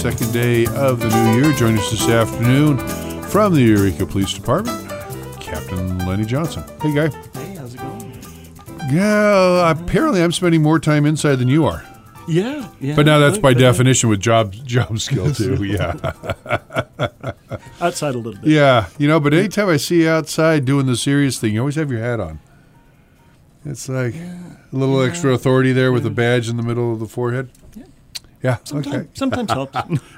second day of the new year. Join us this afternoon from the Eureka Police Department, Captain Lenny Johnson. Hey, Guy. Hey, how's it going? Yeah, apparently I'm spending more time inside than you are. Yeah. But now that's by definition with job skill, too. Yeah. Outside a little bit. Yeah, but anytime I see you outside doing the serious thing, you always have your hat on. It's like a little extra authority there with a badge in the middle of the forehead. Yeah, okay. Sometimes helps.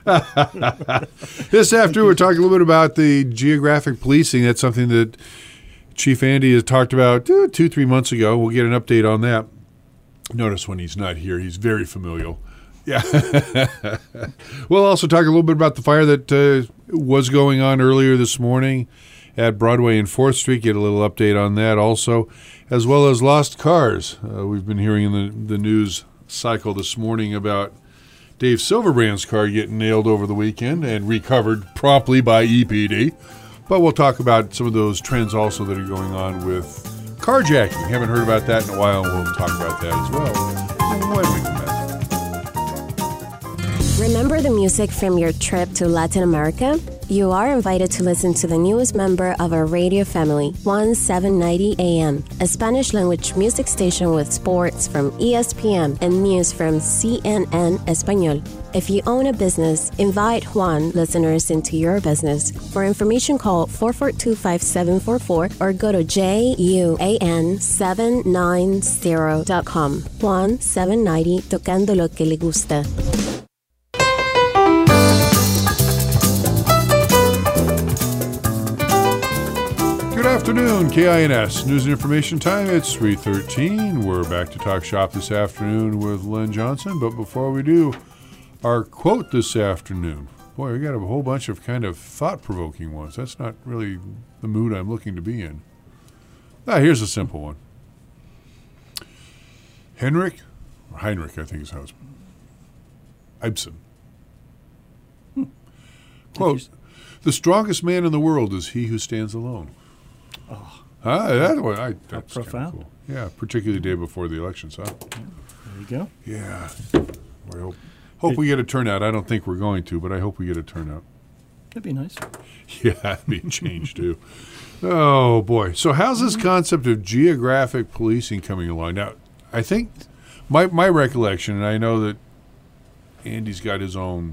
This afternoon, we're talking a little bit about the geographic policing. That's something that Chief Andy has talked about 2-3 months ago. We'll get an update on that. Notice when he's not here, he's very familial. Yeah. We'll also talk a little bit about the fire that was going on earlier this morning at Broadway and 4th Street. Get a little update on that also, as well as lost cars. We've been hearing in the news cycle this morning about Dave Silverbrand's car getting nailed over the weekend and recovered promptly by EPD. But we'll talk about some of those trends also that are going on with carjacking. Haven't heard about that in a while, and we'll talk about that as well when we come back. Remember the music from your trip to Latin America? You are invited to listen to the newest member of our radio family, 1790 AM, a Spanish-language music station with sports from ESPN and news from CNN Español. If you own a business, invite Juan listeners into your business. For information, call 442-5744 or go to JUAN790.com. Juan 790, tocando lo que le gusta. Good afternoon, KINS. News and information time. It's 3:13. We're back to talk shop this afternoon with Len Johnson. But before we do, our quote this afternoon. Boy, we got a whole bunch of kind of thought-provoking ones. That's not really the mood I'm looking to be in. Here's a simple one. Heinrich, I think his husband, Ibsen. Quote, "The strongest man in the world is he who stands alone." Oh, that's profound. Cool. Yeah, particularly the day before the elections, huh? Yeah, there you go. Yeah. We hope we get a turnout. I don't think we're going to, but I hope we get a turnout. That'd be nice. Yeah, that'd be a change, too. Oh, boy. So how's this concept of geographic policing coming along? Now, I think my recollection, and I know that Andy's got his own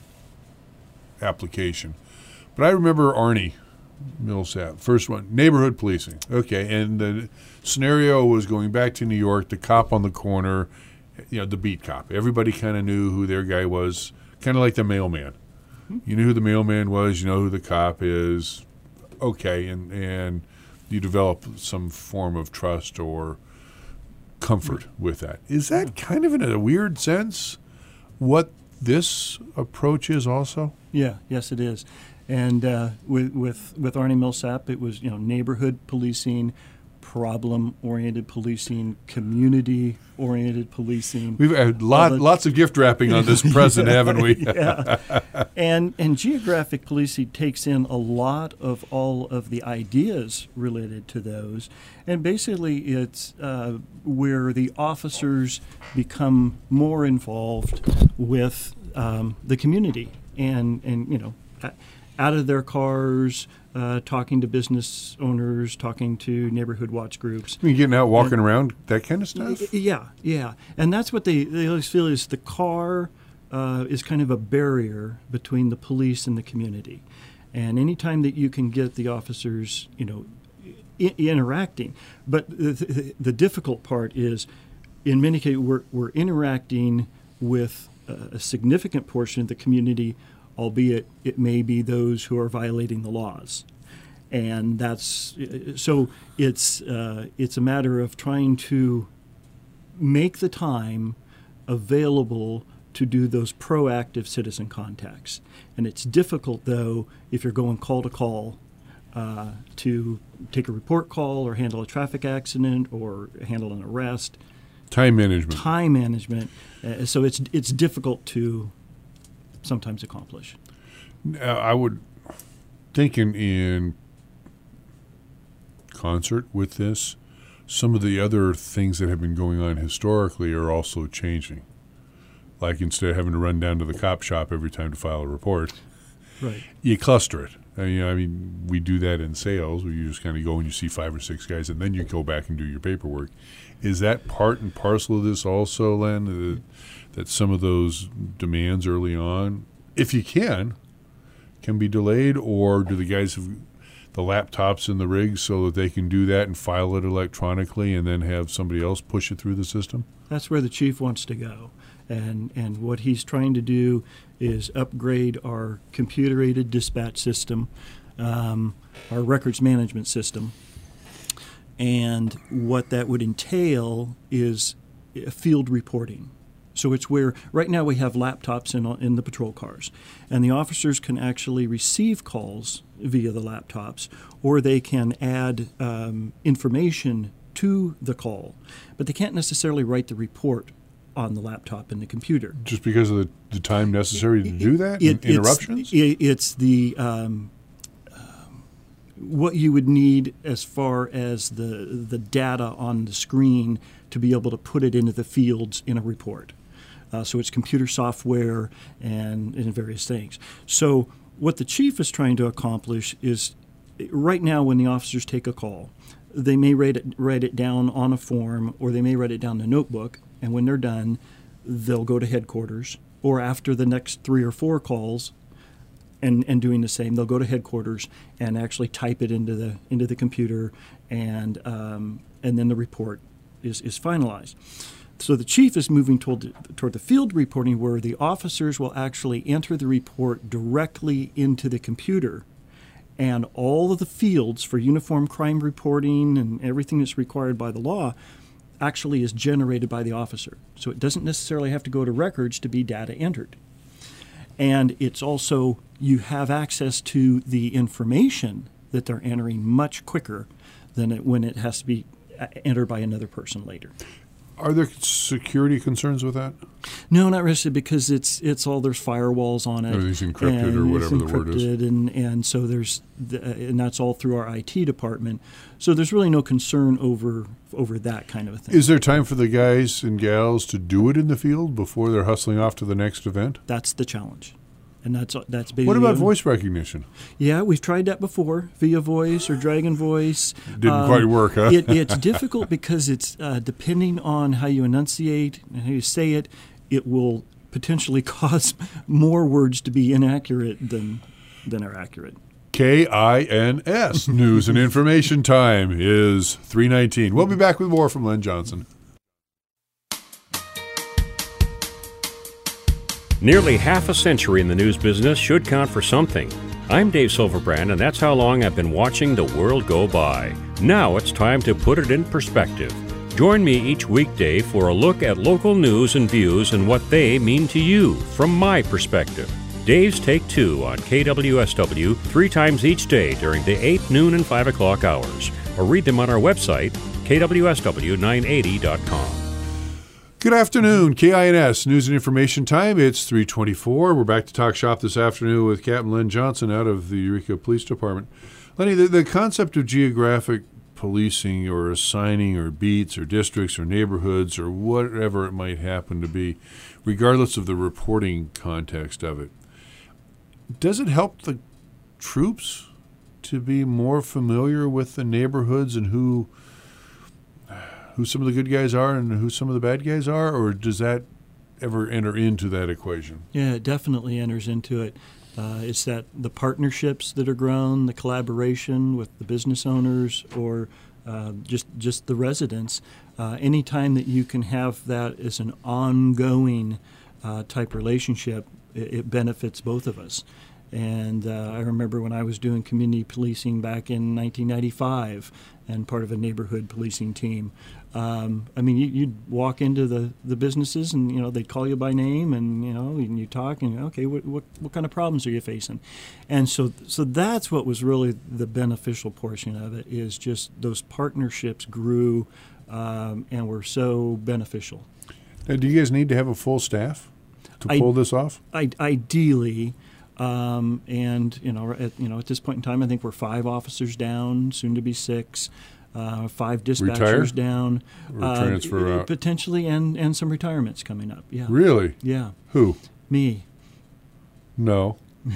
application, but I remember Arnie Millsap, first one, neighborhood policing. Okay, and the scenario was going back to New York, the cop on the corner, the beat cop. Everybody kind of knew who their guy was, kind of like the mailman. You knew who the mailman was, you know who the cop is. Okay, and you develop some form of trust or comfort with that. Is that kind of, in a weird sense, what this approach is also? Yeah, yes, it is. And with Arnie Millsap, it was neighborhood policing, problem-oriented policing, community-oriented policing. We've had lots of gift wrapping on this present, haven't we? Yeah. And geographic policing takes in a lot of all of the ideas related to those. And basically it's where the officers become more involved with the community and out of their cars, talking to business owners, talking to neighborhood watch groups. I mean, getting out, walking around, that kind of stuff? Yeah. And that's what they always feel is the car is kind of a barrier between the police and the community. And anytime that you can get the officers, interacting. But the difficult part is, in many cases, we're interacting with a significant portion of the community, albeit it may be those who are violating the laws. And that's so it's a matter of trying to make the time available to do those proactive citizen contacts. And it's difficult, though, if you're going call to call to take a report call or handle a traffic accident or handle an arrest. Time management. So it's difficult to sometimes accomplish. I would think in concert with this, some of the other things that have been going on historically are also changing. like instead of having to run down to the cop shop every time to file a report, Right. you cluster it. I mean, we do that in sales where you just kind of go and you see 5 or 6 guys, and then you go back and do your paperwork. Is that part and parcel of this also, Len, that some of those demands early on, if you can be delayed, or do the guys have the laptops in the rig so that they can do that and file it electronically and then have somebody else push it through the system? That's where the chief wants to go. And what he's trying to do is upgrade our computer-aided dispatch system, our records management system. And what that would entail is field reporting. So it's where right now we have laptops in the patrol cars, and the officers can actually receive calls via the laptops, or they can add information to the call, but they can't necessarily write the report on the laptop in the computer. Just because of the time necessary to do that? Interruptions? It's the what you would need as far as the data on the screen to be able to put it into the fields in a report. So it's computer software and various things. So what the chief is trying to accomplish is, right now when the officers take a call, they may write it down on a form, or they may write it down in a notebook, and when they're done, they'll go to headquarters, or after the next 3 or 4 calls and doing the same, they'll go to headquarters and actually type it into the computer, and then the report is finalized. So the chief is moving toward the field reporting, where the officers will actually enter the report directly into the computer, and all of the fields for uniform crime reporting and everything that's required by the law actually is generated by the officer. So it doesn't necessarily have to go to records to be data entered. And it's also, you have access to the information that they're entering much quicker than when it has to be entered by another person later. Are there security concerns with that? No, not really, because it's all, there's firewalls on it. Everything's encrypted, or whatever the word is. And so and that's all through our IT department. So there's really no concern over that kind of a thing. Is there time for the guys and gals to do it in the field before they're hustling off to the next event? That's the challenge. And that's basically. What about voice recognition? Yeah, we've tried that before, via voice or Dragon Voice. Didn't quite work, huh? It's difficult because it's depending on how you enunciate and how you say it, it will potentially cause more words to be inaccurate than are accurate. KINS, News and Information Time is 3:19. We'll be back with more from Len Johnson. Nearly half a century in the news business should count for something. I'm Dave Silverbrand, and that's how long I've been watching the world go by. Now it's time to put it in perspective. Join me each weekday for a look at local news and views and what they mean to you from my perspective. Dave's Take 2 on KWSW 3 times each day during the 8, noon, and 5 o'clock hours. Or read them on our website, kwsw980.com. Good afternoon, KINS News and Information Time. It's 3:24. We're back to talk shop this afternoon with Captain Len Johnson out of the Eureka Police Department. Lenny, the concept of geographic policing, or assigning, or beats, or districts, or neighborhoods, or whatever it might happen to be, regardless of the reporting context of it, does it help the troops to be more familiar with the neighborhoods and who some of the good guys are and who some of the bad guys are, or does that ever enter into that equation? Yeah, it definitely enters into it. It's that the partnerships that are grown, the collaboration with the business owners, or just the residents. Anytime that you can have that as an ongoing type relationship, it benefits both of us. And I remember when I was doing community policing back in 1995 and part of a neighborhood policing team. You'd walk into the businesses and, they'd call you by name and, and you talk and, okay, what kind of problems are you facing? And so that's what was really the beneficial portion of it, is just those partnerships grew and were so beneficial. Now, do you guys need to have a full staff to pull this off? Ideally. At this point in time, I think we're 5 officers down, soon to be 6. 5 dispatchers Retire? down. Or transfer out? Potentially, and some retirements coming up. Yeah. Really? Yeah. Who? Me. No.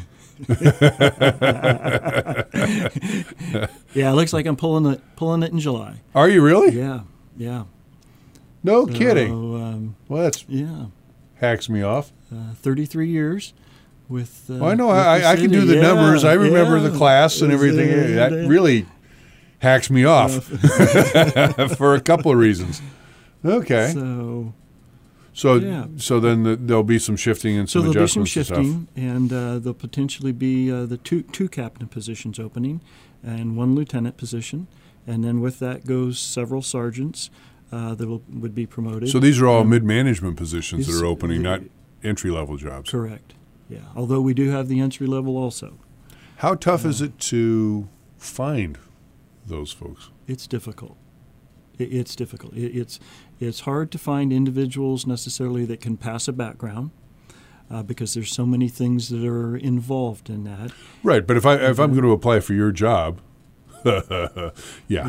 Yeah, it looks like I'm pulling it in July. Are you really? Yeah. Yeah. No So, kidding. Well, that's yeah. hacks me off. 33 years with. Well, I know. with the I can do city. the numbers. I remember yeah. the class and everything. That really hacks me off for a couple of reasons. Okay. So then there'll be some shifting and So some there'll be some adjustments shifting, and there'll potentially be the two captain positions opening and 1 lieutenant position, and then with that goes several sergeants that would be promoted. So these are all mid-management positions that these- are opening, not entry-level jobs. Correct. Yeah. Although we do have the entry level also. How tough is it to find those folks? It's difficult. It's difficult. It's hard to find individuals necessarily that can pass a background because there's so many things that are involved in that. Right, but if I'm going to apply for your job, yeah,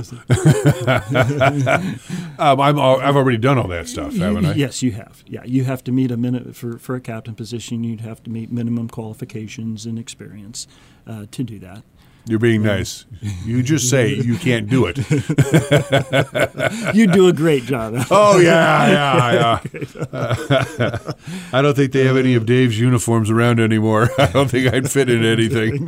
I've already done all that stuff, haven't I? Yes, you have. Yeah, you have to meet a minute for a captain position. You'd have to meet minimum qualifications and experience to do that. You're being nice. You just say you can't do it. You do a great job. Oh, yeah. I don't think they have any of Dave's uniforms around anymore. I don't think I'd fit in anything.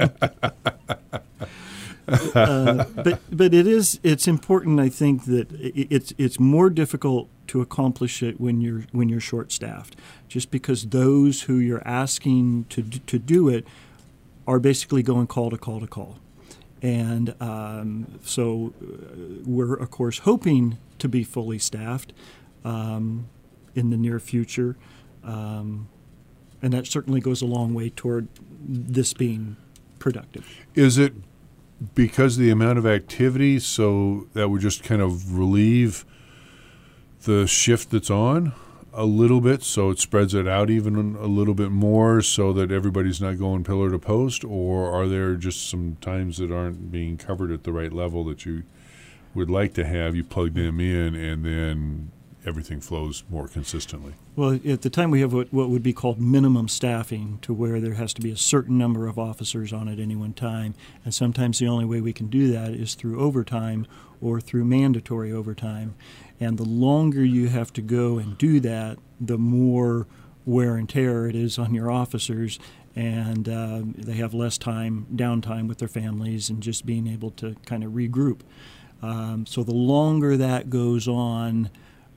But it's important. I think that it's more difficult to accomplish it when you're short staffed, just because those who you're asking to do it are basically going call to call to call. And so we're, of course, hoping to be fully staffed in the near future. And that certainly goes a long way toward this being productive. Is it because of the amount of activity, so that would just kind of relieve the shift that's on a little bit, so it spreads it out even a little bit more so that everybody's not going pillar to post? Or are there just some times that aren't being covered at the right level that you would like to have? You plug them in and then everything flows more consistently? Well, at the time we have what would be called minimum staffing, to where there has to be a certain number of officers on at any one time. And sometimes the only way we can do that is through overtime or through mandatory overtime. And the longer you have to go and do that, the more wear and tear it is on your officers, and they have less downtime with their families and just being able to kind of regroup. So the longer that goes on,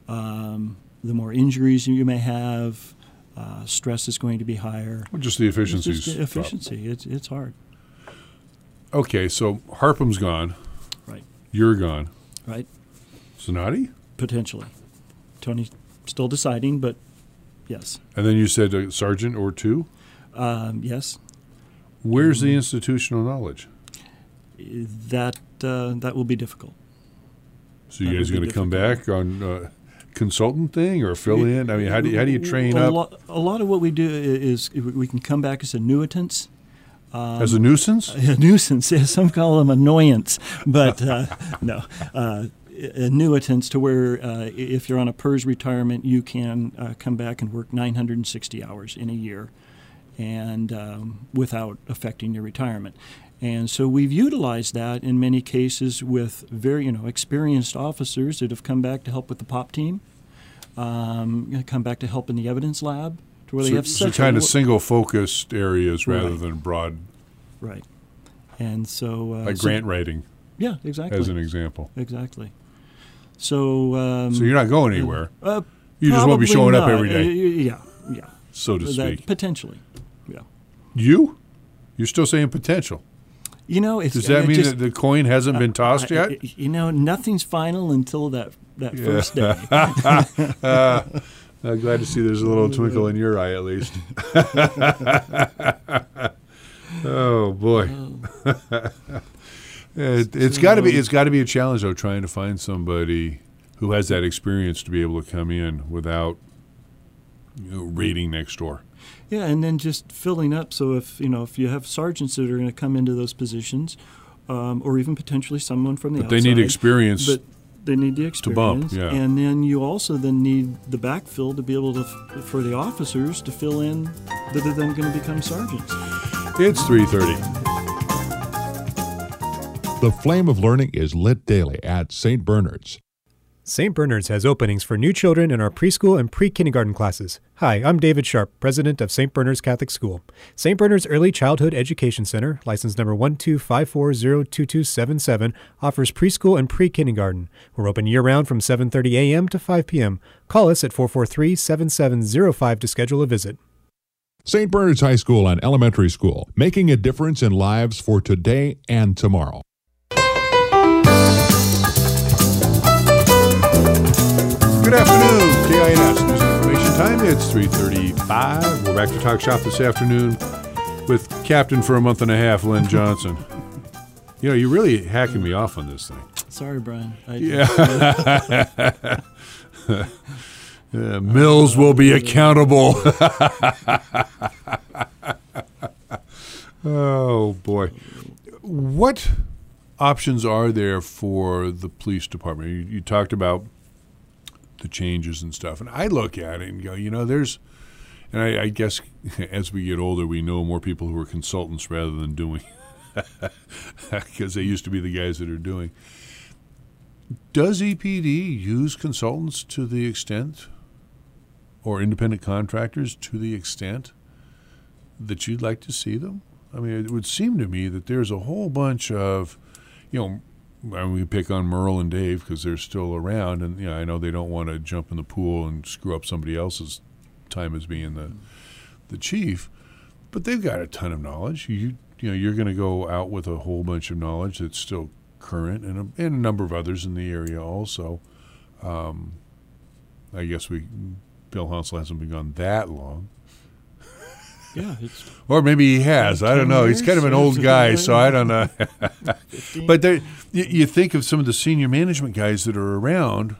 the more injuries you may have. Stress is going to be higher. Well, just the efficiencies. It's just the efficiency. It's hard. Okay, so Harpum's gone. Right. You're gone. Right. Sonati? Potentially. Tony's still deciding, but yes. And then you said a sergeant or 2? Yes. Where's the institutional knowledge? That will be difficult. So you That guys would going be to come difficult. back on consultant thing or fill in? I mean, how do you train up? A lot of what we do is we can come back as annuitants. As a nuisance? A nuisance. Yeah, some call them annoyance, but no. Annuitants, to where if you're on a PERS retirement, you can come back and work 960 hours in a year, and without affecting your retirement. And so we've utilized that in many cases with very experienced officers that have come back to help with the POP team, come back to help in the evidence lab, to where they have so such kind of single-focused areas rather Right. than broad, right. And so like grant writing, yeah, exactly, as an example. exactly. So So you're not going anywhere. You just won't be showing up every day, Yeah, so to speak. Potentially, yeah. You? You're still saying potential. It's, Does that mean that the coin hasn't been tossed yet? Nothing's final until that first day. I'm glad to see there's a little twinkle in your eye, at least. Oh boy, it's got to be a challenge though, trying to find somebody who has that experience to be able to come in without raiding next door. Yeah, and then just filling up. So if you have sergeants that are going to come into those positions, or even potentially someone from the But outside. they need experience. But they need the experience. yeah. And then you also then need the backfill to be able to, for the officers to fill in that are then going to become sergeants. It's 3:30. The flame of learning is lit daily at St. Bernard's. St. Bernard's has openings for new children in our preschool and pre-kindergarten classes. Hi, I'm David Sharp, president of St. Bernard's Catholic School. St. Bernard's Early Childhood Education Center, license number 125402277, offers preschool and pre-kindergarten. We're open year-round from 7:30 a.m. to 5 p.m. Call us at 443-7705 to schedule a visit. St. Bernard's High School and Elementary School, making a difference in lives for today and tomorrow. Good afternoon, KINS News and Information Time. It's 3:35. We're back to Talk Shop this afternoon with Captain for a month and a half, Len Johnson. You know, you're really hacking me off on this thing. Sorry, Brian. Mills will be accountable. Oh, boy. What options are there for the police department? You talked about the changes and stuff. And I look at it and go, you know, there's, and I guess as we get older, we know more people who are consultants rather than doing, because they used to be the guys that are doing. Does EPD use consultants to the extent, or independent contractors to the extent that you'd like to see them? I mean, it would seem to me that there's a whole bunch of, you know, we pick on Merle and Dave because they're still around, and I know they don't want to jump in the pool and screw up somebody else's time as being the chief, but they've got a ton of knowledge. You know, you're going to go out with a whole bunch of knowledge that's still current, and a number of others in the area also. I guess Bill Hansel hasn't been gone that long. Yeah, or maybe he has. I don't know. He's kind of an old guy, so I don't know. But you think of some of the senior management guys that are around.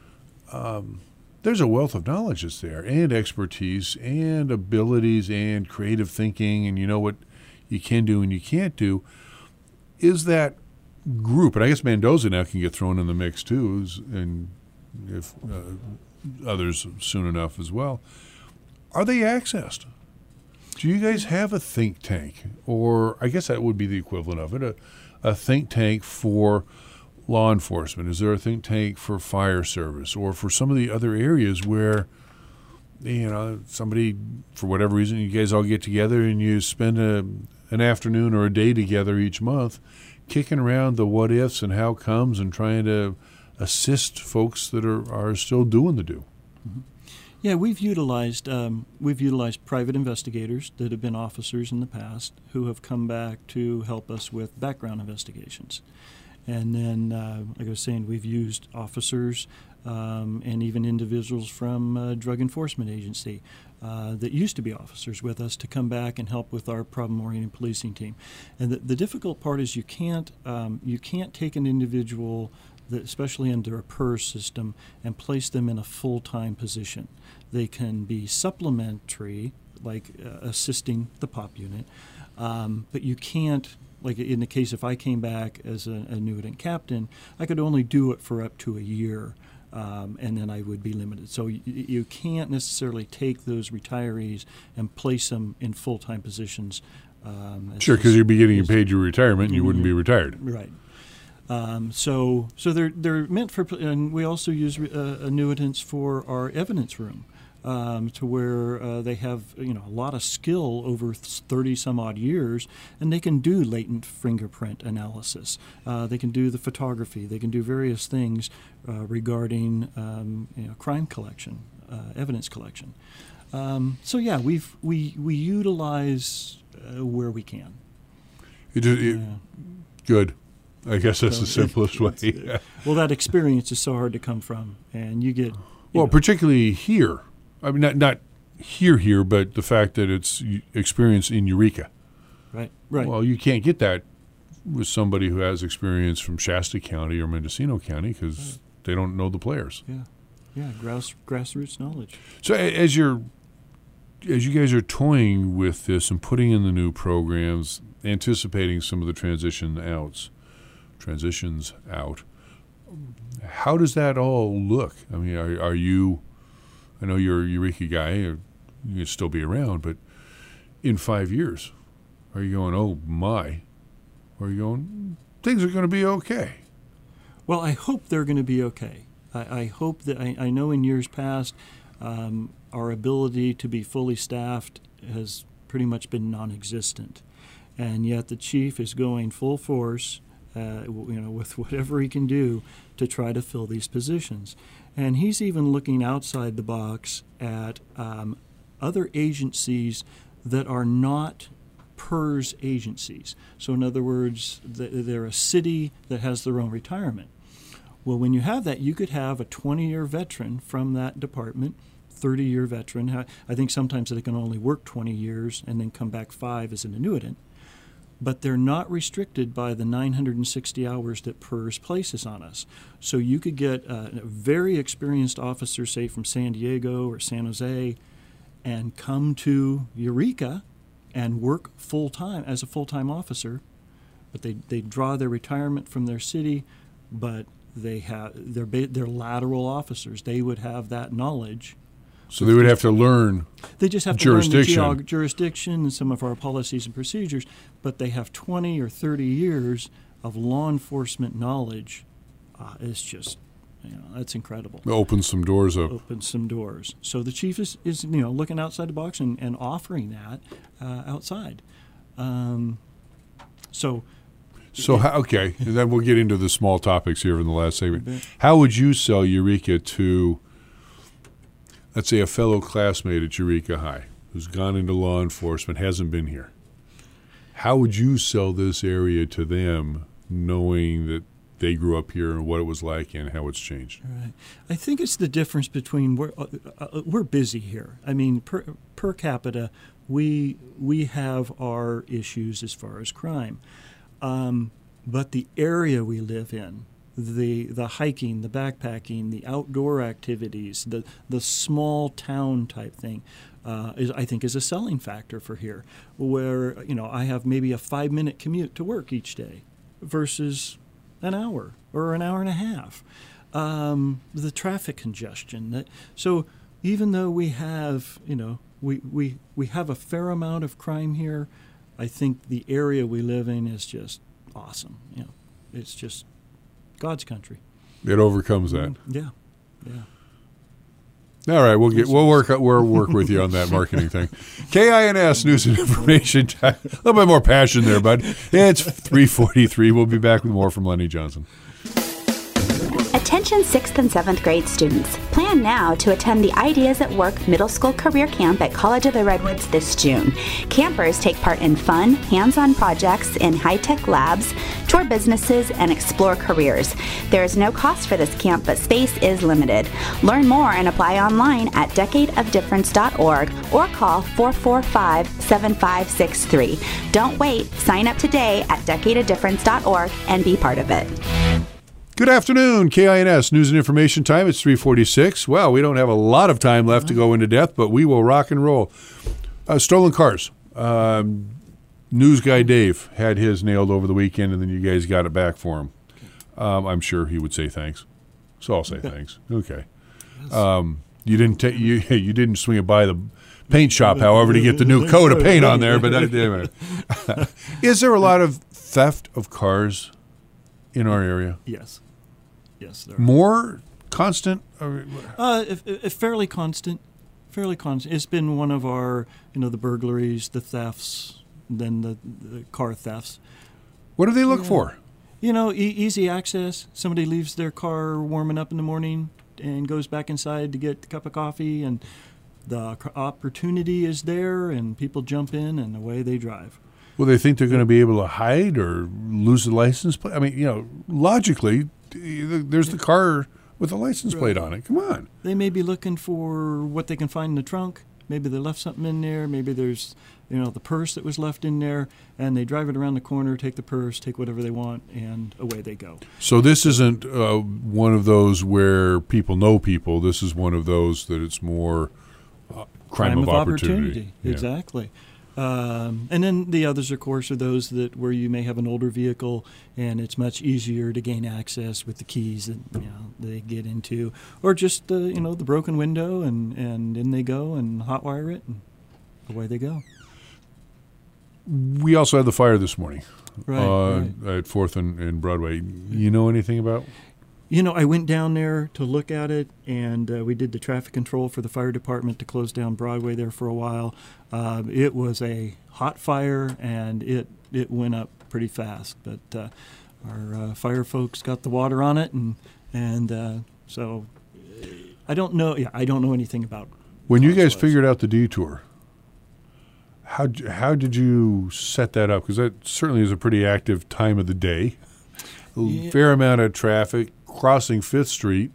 There's a wealth of knowledge that's there, and expertise, and abilities, and creative thinking, and you know what you can do and you can't do. Is that group, and I guess Mendoza now can get thrown in the mix too, and if others soon enough as well. Are they accessed? Do you guys have a think tank, or I guess that would be the equivalent of it, a think tank for law enforcement? Is there a think tank for fire service, or for some of the other areas where, you know, somebody, for whatever reason, you guys all get together and you spend an afternoon or a day together each month kicking around the what ifs and how comes and trying to assist folks that are still doing the do? Mm-hmm. Yeah, we've utilized private investigators that have been officers in the past who have come back to help us with background investigations. And then, like I was saying, we've used officers and even individuals from Drug Enforcement Agency that used to be officers with us to come back and help with our problem-oriented policing team. And the difficult part is you can't take an individual, especially under a PERS system, and place them in a full-time position. They can be supplementary, like assisting the POP unit, but you can't, like in the case if I came back as a annuitant captain, I could only do it for up to a year, and then I would be limited. So you can't necessarily take those retirees and place them in full-time positions. Sure, because you'd be getting paid your retirement and you wouldn't be retired. Right. So they're meant for, and we also use annuitants for our evidence room, to where they have a lot of skill over 30 some odd years, and they can do latent fingerprint analysis. They can do the photography. They can do various things regarding crime collection, evidence collection. So yeah, we utilize where we can. Good. I guess that's the simplest way. Well, that experience is so hard to come from, and you get... particularly here. I mean, not here, but the fact that it's experience in Eureka. Right. Well, you can't get that with somebody who has experience from Shasta County or Mendocino County because they don't know the players. Yeah, grassroots knowledge. So as you guys are toying with this and putting in the new programs, anticipating some of the transition outs, transitions out. How does that all look? I mean, are you? I know you're a Eureka guy. You can still be around, but in 5 years, are you going, oh my? Or are you going, things are going to be okay? Well, I hope they're going to be okay. I hope that I know in years past our ability to be fully staffed has pretty much been non-existent, and yet the chief is going full force, with whatever he can do to try to fill these positions, and he's even looking outside the box at other agencies that are not PERS agencies. So in other words, they're a city that has their own retirement. Well, when you have that, you could have a 20-year veteran from that department, 30-year veteran. I think sometimes they can only work 20 years and then come back 5 as an annuitant. But they're not restricted by the 960 hours that PERS places on us. So you could get a very experienced officer, say from San Diego or San Jose, and come to Eureka and work full-time as a full-time officer. But they draw their retirement from their city, but they're lateral officers. They would have that knowledge. So they would have to learn. They just have to learn the jurisdiction and some of our policies and procedures, but they have 20 or 30 years of law enforcement knowledge. It's just, that's incredible. Opens some doors up. Opens some doors. So the chief is looking outside the box and offering that outside. So how, okay, and then we'll get into the small topics here in the last segment. How would you sell Eureka to, let's say, a fellow classmate at Eureka High who's gone into law enforcement, hasn't been here? How would you sell this area to them, knowing that they grew up here and what it was like and how it's changed? Right. I think it's the difference between we're busy here. I mean, per capita, we have our issues as far as crime. But the area we live in, the hiking, the backpacking, the outdoor activities, the small town type thing, I think is a selling factor for here. Where I have maybe a 5-minute commute to work each day, versus an hour or an hour and a half. The traffic congestion. So even though we have we have a fair amount of crime here, I think the area we live in is just awesome. It's just God's country. It overcomes that. Yeah. All right, we'll work with you on that marketing thing. KINS News and Information Time. A little bit more passion there, bud. It's 3:43. We'll be back with more from Lenny Johnson. Attention 6th and 7th grade students. Plan now to attend the Ideas at Work Middle School Career Camp at College of the Redwoods this June. Campers take part in fun, hands-on projects in high-tech labs, tour businesses, and explore careers. There is no cost for this camp, but space is limited. Learn more and apply online at decadeofdifference.org or call 445-7563. Don't wait. Sign up today at decadeofdifference.org and be part of it. Good afternoon, KINS News and Information Time. It's 3:46. Well, we don't have a lot of time left to go into depth, but we will rock and roll. Stolen cars. News guy Dave had his nailed over the weekend, and then you guys got it back for him. I'm sure he would say thanks. So I'll say thanks. Okay. You didn't swing it by the paint shop, however, to get the new coat of paint on there. But is there a lot of theft of cars in our area? Yes, there are. More constant? Fairly constant. It's been one of our, the burglaries, the thefts, then the car thefts. What do they look for? Easy access. Somebody leaves their car warming up in the morning and goes back inside to get a cup of coffee, and the opportunity is there, and people jump in, and away they drive. Well, they think they're going to be able to hide or lose the license plate. I mean, logically, there's the car with a license plate on it. Come on. They may be looking for what they can find in the trunk. Maybe they left something in there. Maybe there's, the purse that was left in there, and they drive it around the corner, take the purse, take whatever they want, and away they go. So this isn't one of those where people know people. This is one of those that it's more crime of opportunity. Yeah. Exactly. And then the others, of course, are those that where you may have an older vehicle and it's much easier to gain access with the keys that they get into, or just the broken window and in they go and hotwire it and away they go. We also had the fire this morning Right. at 4th and Broadway. You know anything about? I went down there to look at it, and we did the traffic control for the fire department to close down Broadway there for a while. It was a hot fire, and it went up pretty fast. But our fire folks got the water on it, and so I don't know. Yeah, I don't know anything about. When you guys figured out the detour, how did you set that up? Because that certainly is a pretty active time of the day. Fair amount of traffic. Crossing 5th Street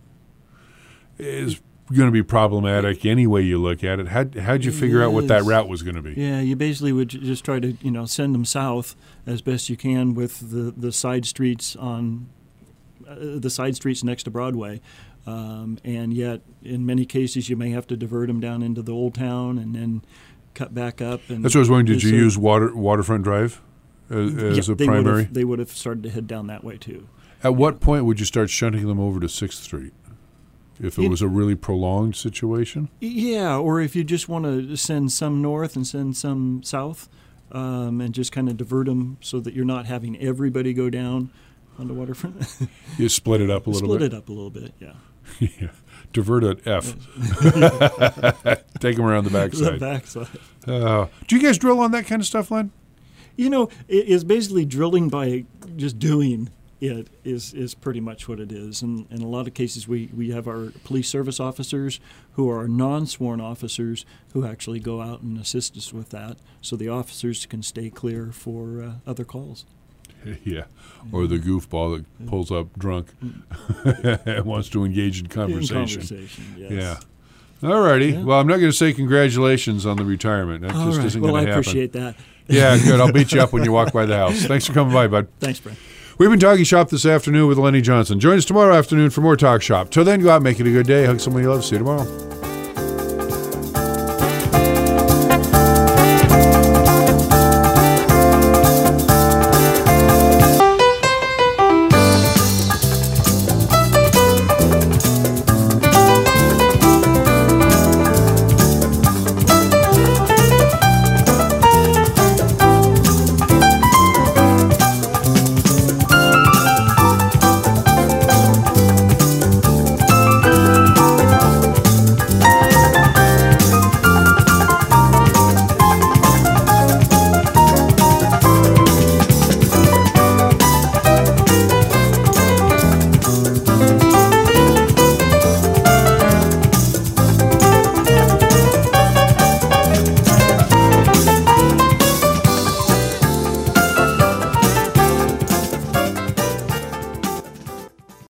is going to be problematic any way you look at it. How'd you figure out what that route was going to be? Yeah, you basically would just try to send them south as best you can with the side streets on the side streets next to Broadway, and yet in many cases you may have to divert them down into the Old Town and then cut back up. And that's what I was wondering. Did you use Waterfront Drive as a primary? They would have started to head down that way too. At what point would you start shunting them over to 6th Street? If it was a really prolonged situation? Yeah, or if you just want to send some north and send some south and just kind of divert them so that you're not having everybody go down on the waterfront. You split it up a little bit? Split it up a little bit, yeah. Yeah. Divert at F. Take them around the backside. The backside. Do you guys drill on that kind of stuff, Len? It's basically drilling by just doing it is pretty much what it is. And in a lot of cases, we have our police service officers who are non-sworn officers who actually go out and assist us with that so the officers can stay clear for other calls. Yeah, or the goofball that pulls up drunk and wants to engage in conversation. Yes. Yeah. All righty. Yeah. Well, I'm not going to say congratulations on the retirement. That just isn't going to happen. Well, I appreciate that. Yeah, good. I'll beat you up when you walk by the house. Thanks for coming by, bud. Thanks, Brent. We've been Talking Shop this afternoon with Lenny Johnson. Join us tomorrow afternoon for more Talk Shop. Till then, go out and make it a good day. Hug somebody you love. See you tomorrow.